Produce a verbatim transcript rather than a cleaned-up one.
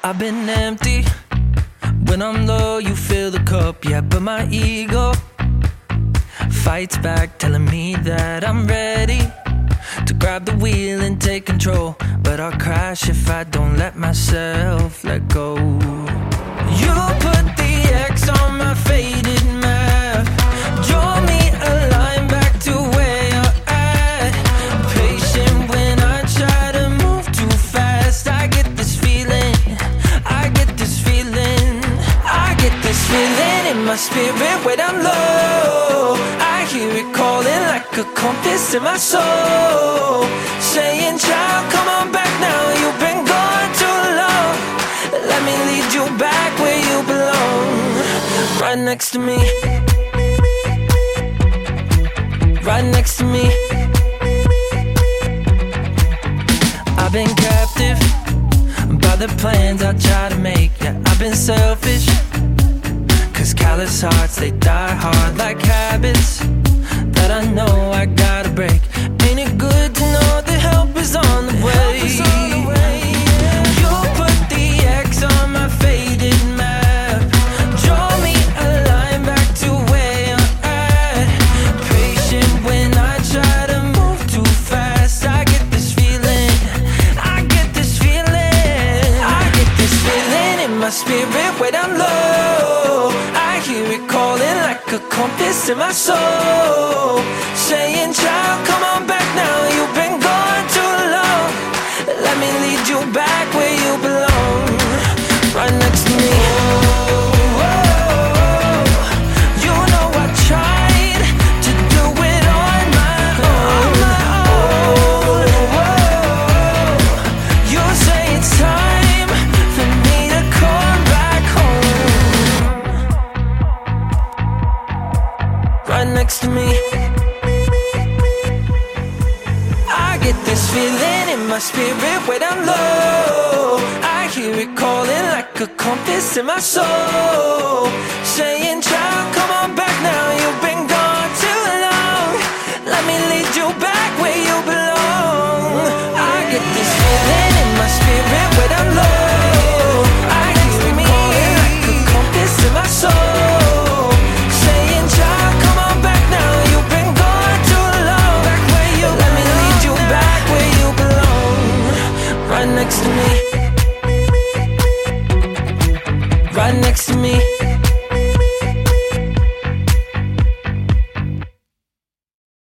I've been empty. When I'm low, you fill the cup, yeah, but my ego fights back, telling me that I'm ready to grab the wheel and take control. But I'll crash if I don't let myself let go. You put the X on my faded map, draw me a line back to where you're at. Patient when I try to move too fast. I get this feeling, I get this feeling, I get this feeling in my spirit when I'm low. I hear it calling like a compass in my soul, saying, child, come on back now. You've been gone too long. Let me lead you back where you belong. Right next to me, right next to me. I've been captive by the plans I try to make. Yeah, I've been selfish, cause callous hearts, they die hard like habits that I know I gotta break. Ain't it good to know the help is on the way? You put the X on my faded map, draw me a line back to where you're at. Patient when I try to move too fast. I get this feeling, I get this feeling, I get this feeling in my spirit when I'm low. I hear it calling like a compass in my soul, saying, child, come on back now. You've been gone too long. Let me lead you back where you belong. Right next to me. Oh, you know I tried to do it on my own. Oh, you say it's time for me to come back home. Right next to me. I get this feeling in my spirit when I'm low. I hear it calling like a compass in my soul, saying, child, come on back now. You've been gone too long. Let me lead you back where you belong.